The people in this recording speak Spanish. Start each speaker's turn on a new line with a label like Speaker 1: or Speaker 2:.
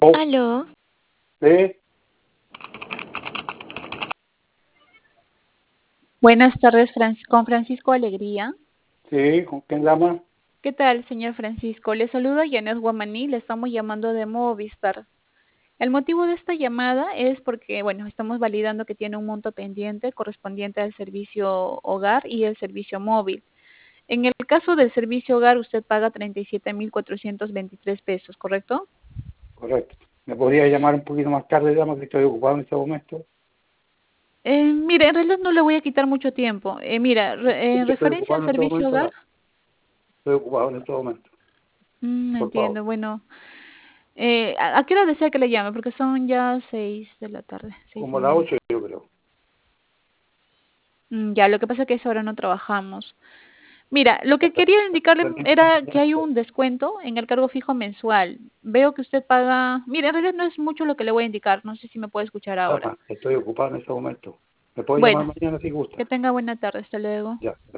Speaker 1: Oh,
Speaker 2: Aló,
Speaker 1: sí,
Speaker 2: buenas tardes con Francisco Alegría.
Speaker 1: sí, ¿con quién llama?
Speaker 2: ¿Qué tal, señor Francisco? Le saluda Janet Guamaní, le estamos llamando de Movistar. El motivo de esta llamada es porque, bueno, estamos validando que tiene un monto pendiente correspondiente al servicio hogar y el servicio móvil. En el caso del servicio hogar, usted paga 37.423 pesos, ¿correcto?
Speaker 1: Correcto. ¿Me podría llamar un poquito más tarde, llama que estoy ocupado en este momento?
Speaker 2: Mire, en realidad no le voy a quitar mucho tiempo. Mira, en
Speaker 1: Estoy
Speaker 2: referencia
Speaker 1: ocupado
Speaker 2: al
Speaker 1: en este
Speaker 2: servicio
Speaker 1: momento,
Speaker 2: hogar,
Speaker 1: llama. Estoy ocupado en este momento, por favor.
Speaker 2: entiendo, bueno. ¿A qué hora desea que le llame? Porque son ya 6 de la tarde, seis
Speaker 1: Como
Speaker 2: y
Speaker 1: a las
Speaker 2: media.
Speaker 1: 8 yo creo.
Speaker 2: Ya, lo que pasa es que a esa hora no trabajamos. Mira, lo que
Speaker 1: Hasta
Speaker 2: quería indicarle
Speaker 1: permítame,
Speaker 2: era que
Speaker 1: ya,
Speaker 2: hay un descuento en el cargo fijo mensual. Veo que usted paga. Mira, en realidad no es mucho lo que le voy a indicar. No sé si me puede escuchar ahora.
Speaker 1: llama, estoy ocupado en este momento. ¿Me puede llamar
Speaker 2: Bueno,
Speaker 1: mañana si
Speaker 2: que
Speaker 1: gusta?
Speaker 2: tenga buena tarde. Hasta luego.
Speaker 1: Ya.